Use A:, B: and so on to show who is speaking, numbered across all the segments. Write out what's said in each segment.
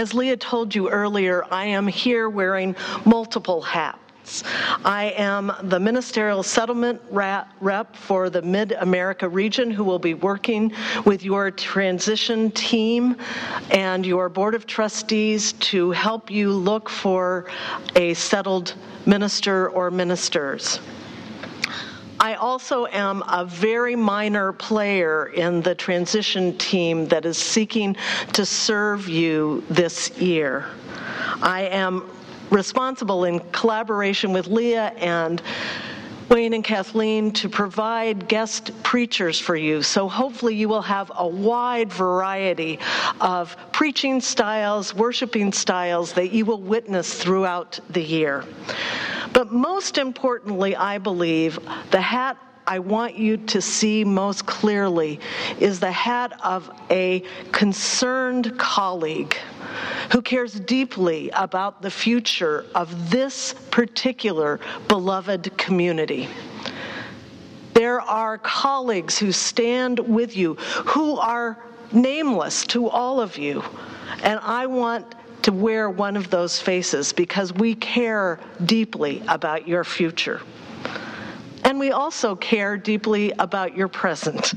A: As Leah told you earlier, I am here wearing multiple hats. I am the ministerial settlement rep for the Mid-America region who will be working with your transition team and your board of trustees to help you look for a settled minister or ministers. I also am a very minor player in the transition team that is seeking to serve you this year. I am responsible in collaboration with Leah and Wayne and Kathleen to provide guest preachers for you. So hopefully you will have a wide variety of preaching styles, worshiping styles that you will witness throughout the year. But most importantly, I believe, the hat I want you to see most clearly is the hat of a concerned colleague who cares deeply about the future of this particular beloved community. There are colleagues who stand with you, who are nameless to all of you, and I want to wear one of those faces because we care deeply about your future. And we also care deeply about your present.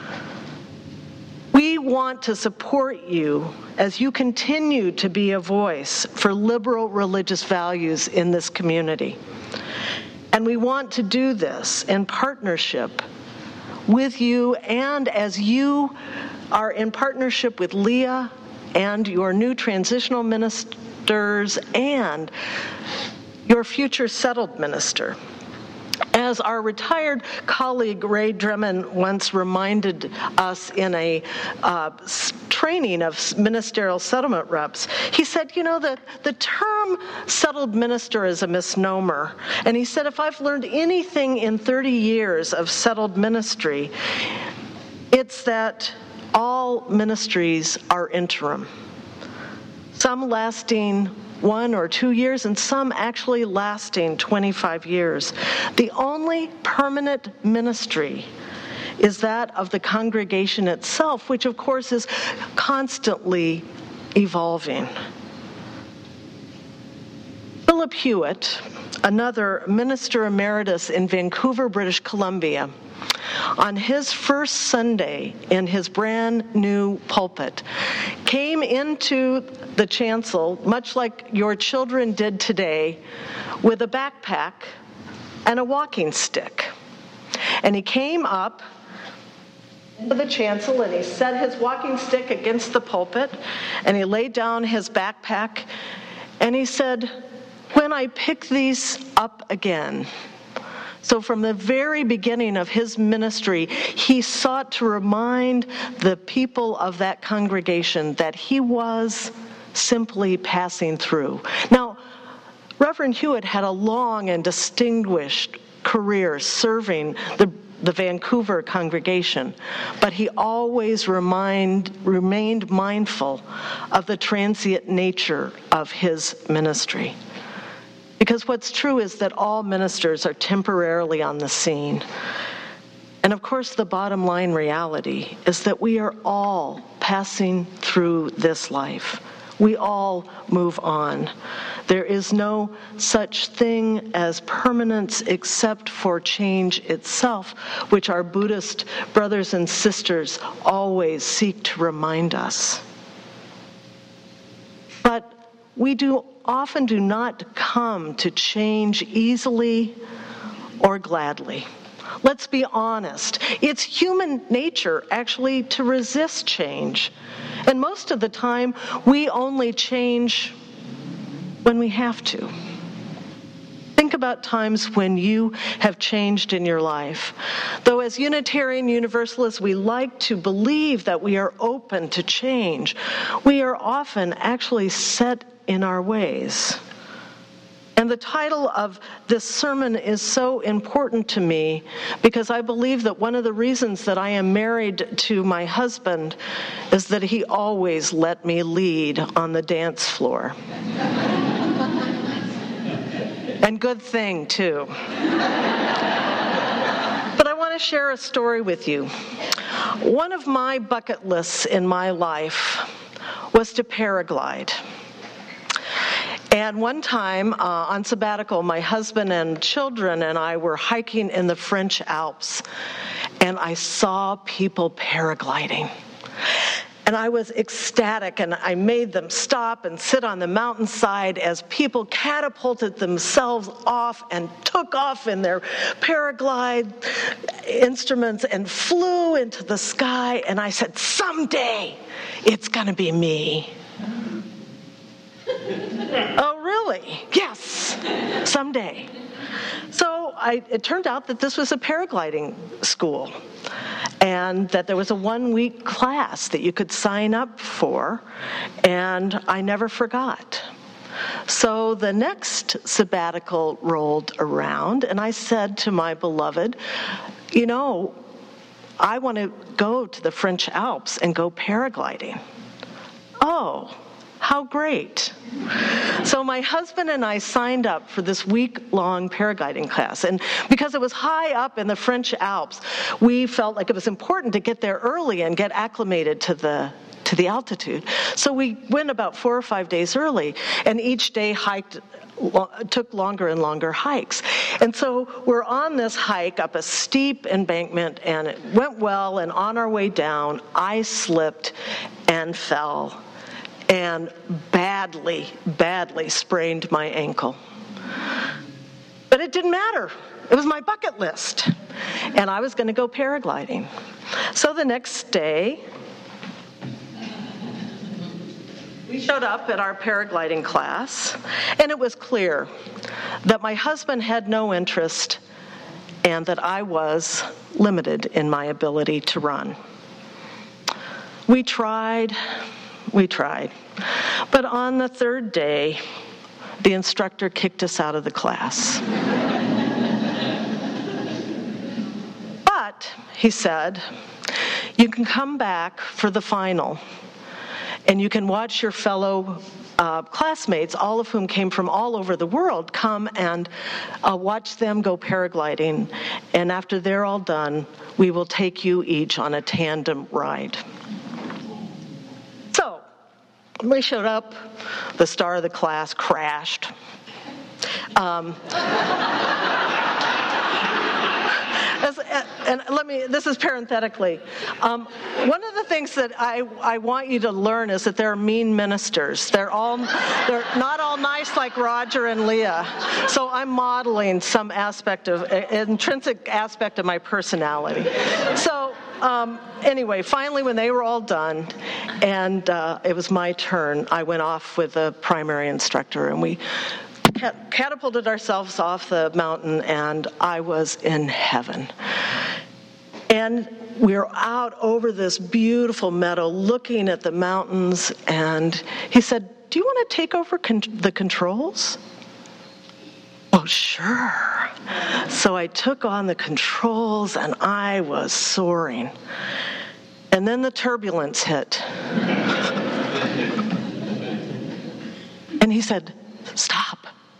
A: We want to support you as you continue to be a voice for liberal religious values in this community. And we want to do this in partnership with you, and as you are in partnership with Leah and your new transitional ministers and your future settled minister. As our retired colleague Ray Drummond once reminded us in a training of ministerial settlement reps, he said, the term settled minister is a misnomer. And he said, if I've learned anything in 30 years of settled ministry, it's that all ministries are interim. Some lasting 1 or 2 years, and some actually lasting 25 years. The only permanent ministry is that of the congregation itself, which of course is constantly evolving. Philip Hewitt, another minister emeritus in Vancouver, British Columbia, on his first Sunday in his brand new pulpit, came into the chancel, much like your children did today, with a backpack and a walking stick. And he came up into the chancel and he set his walking stick against the pulpit and he laid down his backpack and he said, "When I pick these up again." So from the very beginning of his ministry, he sought to remind the people of that congregation that he was simply passing through. Now, Reverend Hewitt had a long and distinguished career serving the Vancouver congregation, but he always remained mindful of the transient nature of his ministry. Because what's true is that all ministers are temporarily on the scene. And of course, the bottom line reality is that we are all passing through this life. We all move on. There is no such thing as permanence except for change itself, which our Buddhist brothers and sisters always seek to remind us. But we often do not come to change easily or gladly. Let's be honest. It's human nature, actually, to resist change. And most of the time, we only change when we have to. Think about times when you have changed in your life. Though as Unitarian Universalists, we like to believe that we are open to change, we are often actually set in our ways. And the title of this sermon is so important to me because I believe that one of the reasons that I am married to my husband is that he always let me lead on the dance floor. And good thing, too. But I want to share a story with you. One of my bucket lists in my life was to paraglide. And one time on sabbatical, my husband and children and I were hiking in the French Alps, and I saw people paragliding. And I was ecstatic, and I made them stop and sit on the mountainside as people catapulted themselves off and took off in their paraglide instruments and flew into the sky. And I said, someday it's going to be me. Oh, really? Yes, someday. So it turned out that this was a paragliding school, and that there was a 1-week class that you could sign up for, and I never forgot. So the next sabbatical rolled around, and I said to my beloved, you know, I want to go to the French Alps and go paragliding. Oh, how great. So my husband and I signed up for this week-long paragliding class. And because it was high up in the French Alps, we felt like it was important to get there early and get acclimated to the altitude. So we went about 4 or 5 days early, and each day took longer and longer hikes. And so we're on this hike up a steep embankment, and it went well, and on our way down, I slipped and fell and badly sprained my ankle. But it didn't matter. It was my bucket list, and I was going to go paragliding. So the next day, we showed up at our paragliding class, and it was clear that my husband had no interest and that I was limited in my ability to run. We tried. But on the third day, the instructor kicked us out of the class. But, he said, you can come back for the final, and you can watch your fellow classmates, all of whom came from all over the world, come and watch them go paragliding. And after they're all done, we will take you each on a tandem ride. We showed up, the star of the class crashed. This is parenthetically. One of the things that I want you to learn is that there are mean ministers. They're not all nice like Roger and Leah. So I'm modeling some intrinsic aspect of my personality. So anyway, finally, when they were all done, and it was my turn, I went off with the primary instructor, and we catapulted ourselves off the mountain, and I was in heaven. And we were out over this beautiful meadow looking at the mountains, and he said, do you want to take over the controls? Oh, sure. So I took on the controls, and I was soaring. And then the turbulence hit. And he said, stop.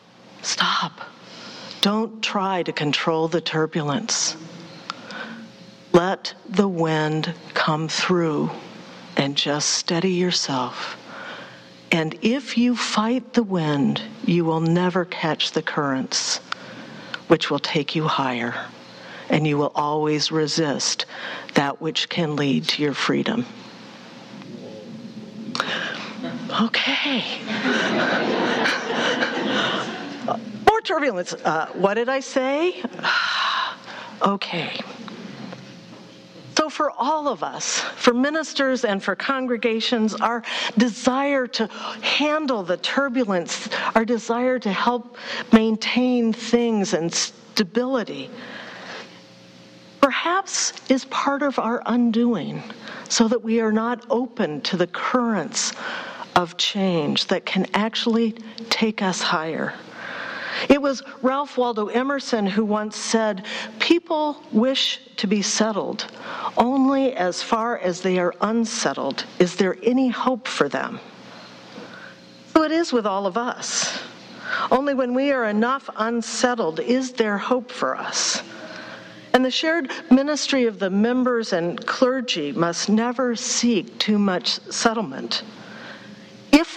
A: Don't try to control the turbulence. Let the wind come through and just steady yourself. And if you fight the wind, you will never catch the currents, which will take you higher. And you will always resist that which can lead to your freedom. Okay. More turbulence. What did I say? Okay. So for all of us, for ministers and for congregations, our desire to handle the turbulence, our desire to help maintain things and stability, perhaps is part of our undoing, so that we are not open to the currents of change that can actually take us higher. It was Ralph Waldo Emerson who once said, people wish to be settled only as far as they are unsettled. Is there any hope for them? So it is with all of us. Only when we are enough unsettled is there hope for us. And the shared ministry of the members and clergy must never seek too much settlement.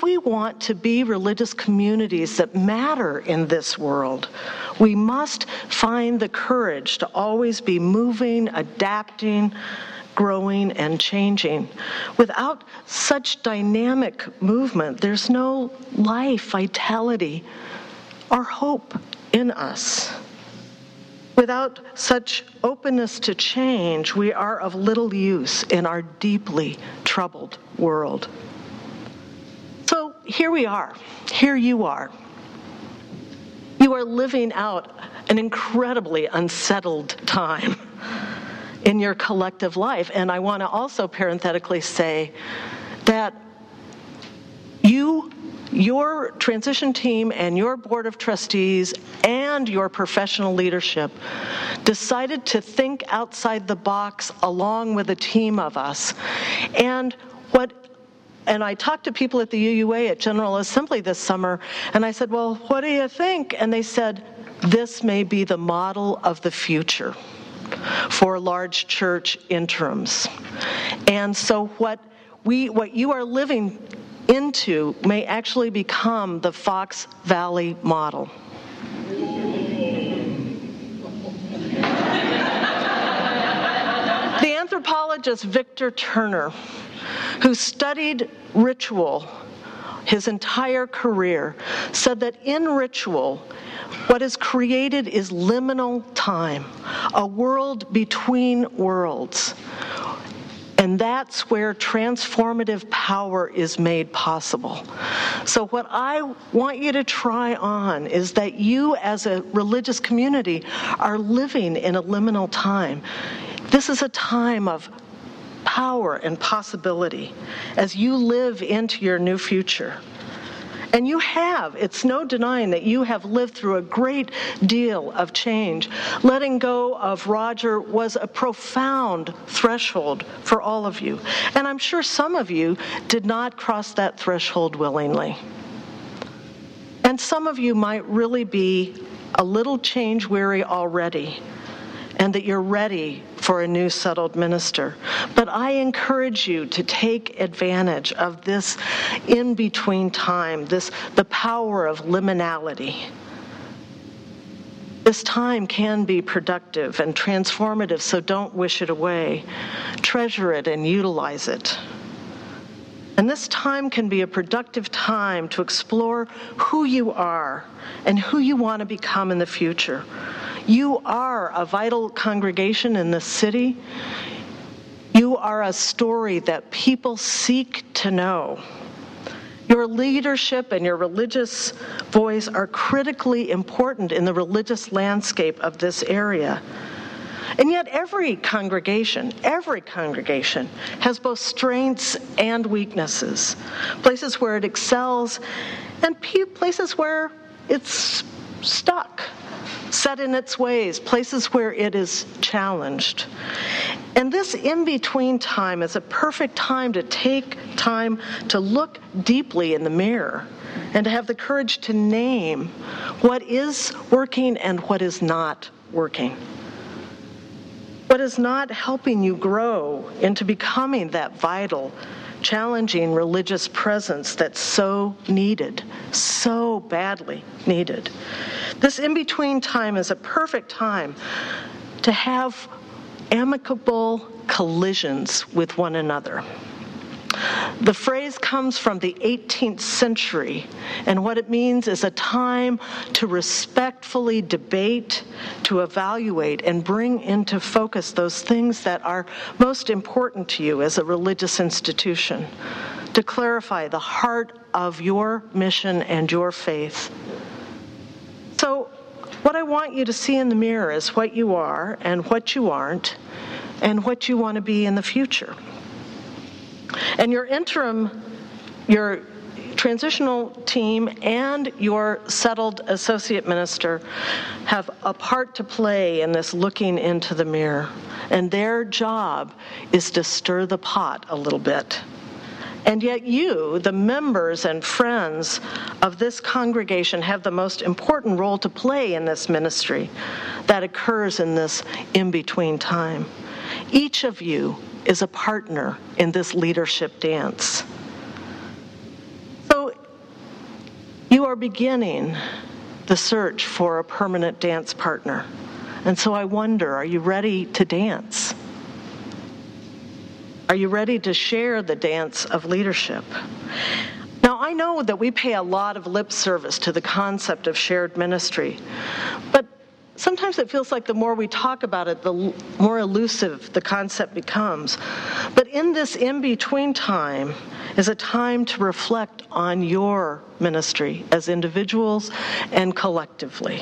A: we want to be religious communities that matter in this world, we must find the courage to always be moving, adapting, growing, and changing. Without such dynamic movement, there's no life, vitality, or hope in us. Without such openness to change, we are of little use in our deeply troubled world. So here we are. Here you are. You are living out an incredibly unsettled time in your collective life. And I want to also parenthetically say that your transition team and your board of trustees and your professional leadership decided to think outside the box along with a team of us. And I talked to people at the UUA at General Assembly this summer, and I said, well, what do you think? And they said, this may be the model of the future for large church interims. And so what you are living into may actually become the Fox Valley model. The anthropologist Victor Turner, who studied ritual his entire career, said that in ritual, what is created is liminal time, a world between worlds. And that's where transformative power is made possible. So what I want you to try on is that you as a religious community are living in a liminal time. This is a time of power and possibility as you live into your new future. And you have. It's no denying that you have lived through a great deal of change. Letting go of Roger was a profound threshold for all of you. And I'm sure some of you did not cross that threshold willingly. And some of you might really be a little change weary already, and that you're ready for a new settled minister. But I encourage you to take advantage of this in-between time, the power of liminality. This time can be productive and transformative, so don't wish it away. Treasure it and utilize it. And this time can be a productive time to explore who you are and who you want to become in the future. You are a vital congregation in this city. You are a story that people seek to know. Your leadership and your religious voice are critically important in the religious landscape of this area. And yet every congregation has both strengths and weaknesses, places where it excels and places where it's stuck, set in its ways, places where it is challenged. And this in-between time is a perfect time to take time to look deeply in the mirror and to have the courage to name what is working and what is not working. What is not helping you grow into becoming that vital, challenging religious presence that's so needed, so badly needed. This in-between time is a perfect time to have amicable collisions with one another. The phrase comes from the 18th century, and what it means is a time to respectfully debate, to evaluate, and bring into focus those things that are most important to you as a religious institution, to clarify the heart of your mission and your faith. So, what I want you to see in the mirror is what you are and what you aren't, and what you want to be in the future. And your transitional team and your settled associate minister have a part to play in this looking into the mirror. And their job is to stir the pot a little bit. And yet you, the members and friends of this congregation, have the most important role to play in this ministry that occurs in this in-between time. Each of you is a partner in this leadership dance. So You are beginning the search for a permanent dance partner. And so I wonder, are you ready to dance? Are you ready to share the dance of leadership? Now, I know that we pay a lot of lip service to the concept of shared ministry, but sometimes it feels like the more we talk about it, the more elusive the concept becomes. But in this in-between time is a time to reflect on your ministry as individuals and collectively.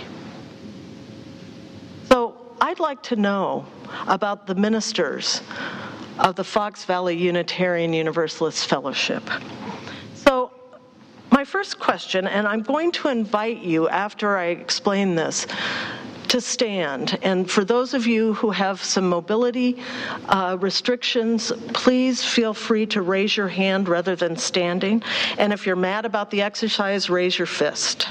A: So I'd like to know about the ministers of the Fox Valley Unitarian Universalist Fellowship. So my first question, and I'm going to invite you after I explain this, to stand. And for those of you who have some mobility restrictions, please feel free to raise your hand rather than standing. And if you're mad about the exercise, raise your fist.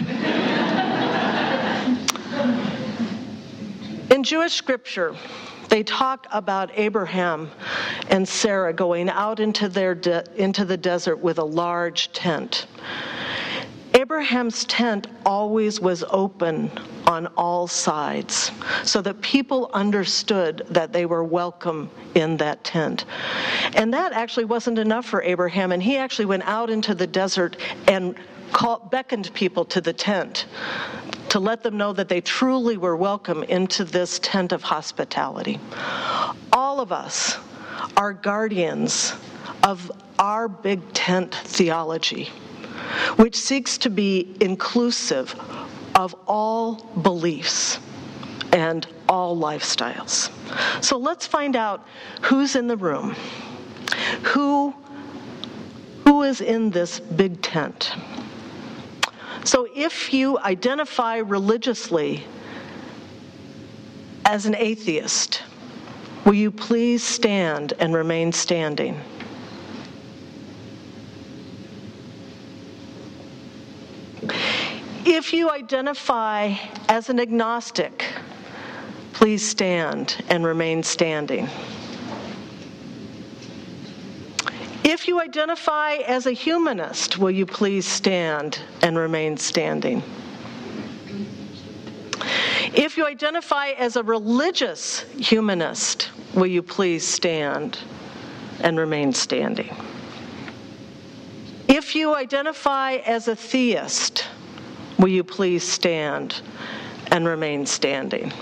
A: In Jewish scripture, they talk about Abraham and Sarah going out into the desert with a large tent. Abraham's tent always was open on all sides so that people understood that they were welcome in that tent. And that actually wasn't enough for Abraham, and he actually went out into the desert and beckoned people to the tent to let them know that they truly were welcome into this tent of hospitality. All of us are guardians of our big tent theology, which seeks to be inclusive of all beliefs and all lifestyles. So let's find out who's in the room, who is in this big tent. So if you identify religiously as an atheist, will you please stand and remain standing? If you identify as an agnostic, please stand and remain standing. If you identify as a humanist, will you please stand and remain standing? If you identify as a religious humanist, will you please stand and remain standing? If you identify as a theist, will you please stand and remain standing?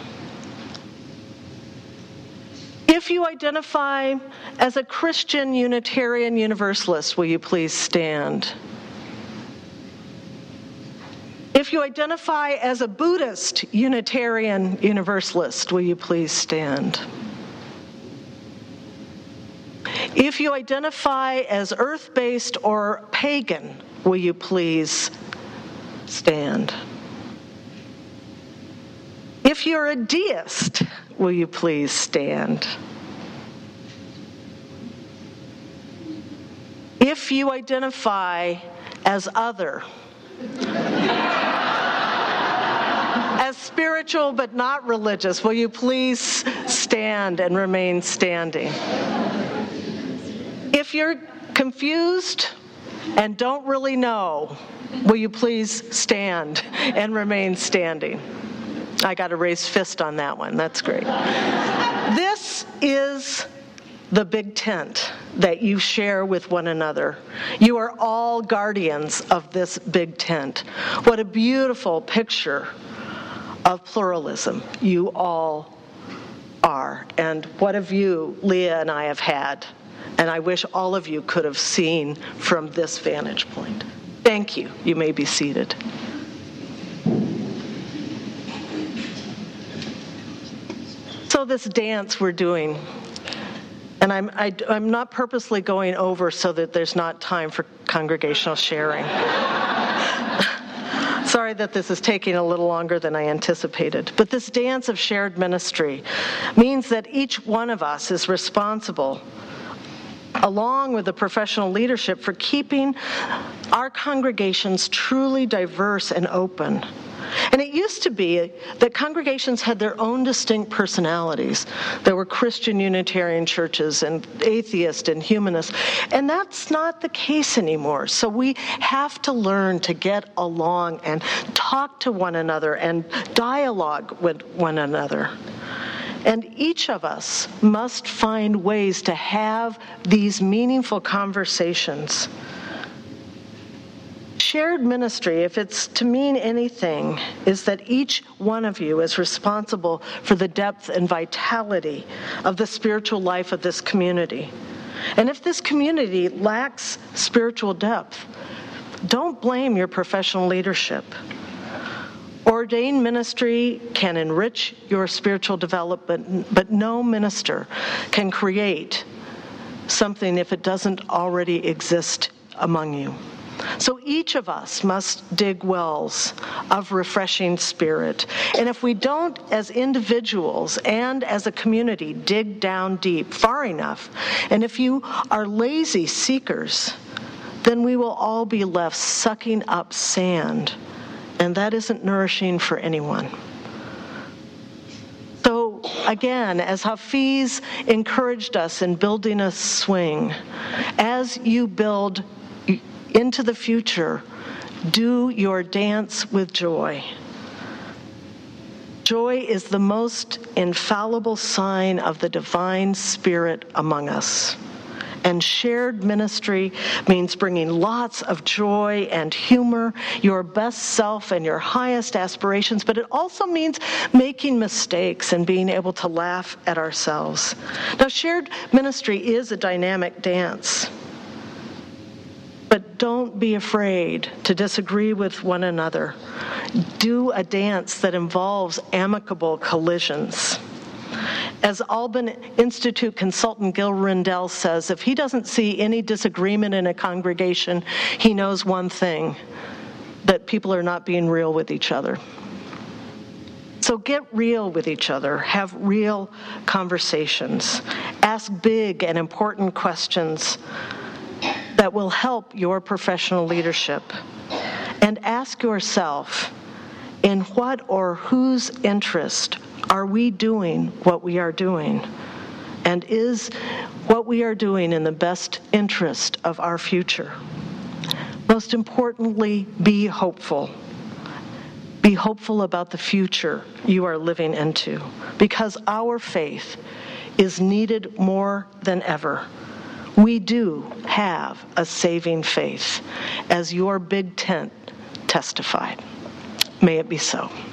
A: If you identify as a Christian Unitarian Universalist, will you please stand? If you identify as a Buddhist Unitarian Universalist, will you please stand? If you identify as earth-based or pagan, will you please stand? If you're a deist, will you please stand? If you identify as other, as spiritual but not religious, will you please stand and remain standing? If you're confused and don't really know, will you please stand and remain standing? I got a raised fist on that one. That's great. This is the big tent that you share with one another. You are all guardians of this big tent. What a beautiful picture of pluralism you all are. And what a view Leah and I have had. And I wish all of you could have seen from this vantage point. Thank you. You may be seated. So this dance we're doing, and I'm not purposely going over so that there's not time for congregational sharing. Sorry that this is taking a little longer than I anticipated. But this dance of shared ministry means that each one of us is responsible, along with the professional leadership, for keeping our congregations truly diverse and open, And it used to be that congregations had their own distinct personalities. There were Christian Unitarian churches and atheist and humanist, and that's not the case anymore. So we have to learn to get along and talk to one another and dialogue with one another. And each of us must find ways to have these meaningful conversations. Shared ministry, if it's to mean anything, is that each one of you is responsible for the depth and vitality of the spiritual life of this community. And if this community lacks spiritual depth, don't blame your professional leadership. Ordained ministry can enrich your spiritual development, but no minister can create something if it doesn't already exist among you. So each of us must dig wells of refreshing spirit. And if we don't, as individuals and as a community, dig down deep, far enough, and if you are lazy seekers, then we will all be left sucking up sand. And that isn't nourishing for anyone. So again, as Hafiz encouraged us in building a swing, as you build into the future, do your dance with joy. Joy is the most infallible sign of the divine spirit among us. And shared ministry means bringing lots of joy and humor, your best self and your highest aspirations, but it also means making mistakes and being able to laugh at ourselves. Now, shared ministry is a dynamic dance. But don't be afraid to disagree with one another. Do a dance that involves amicable collisions. As Alban Institute consultant Gil Rendell says, if he doesn't see any disagreement in a congregation, he knows one thing, that people are not being real with each other. So get real with each other. Have real conversations. Ask big and important questions that will help your professional leadership. And ask yourself, in what or whose interest are we doing what we are doing? And is what we are doing in the best interest of our future? Most importantly, be hopeful. Be hopeful about the future you are living into, because our faith is needed more than ever. We do have a saving faith, as your big tent testified. May it be so.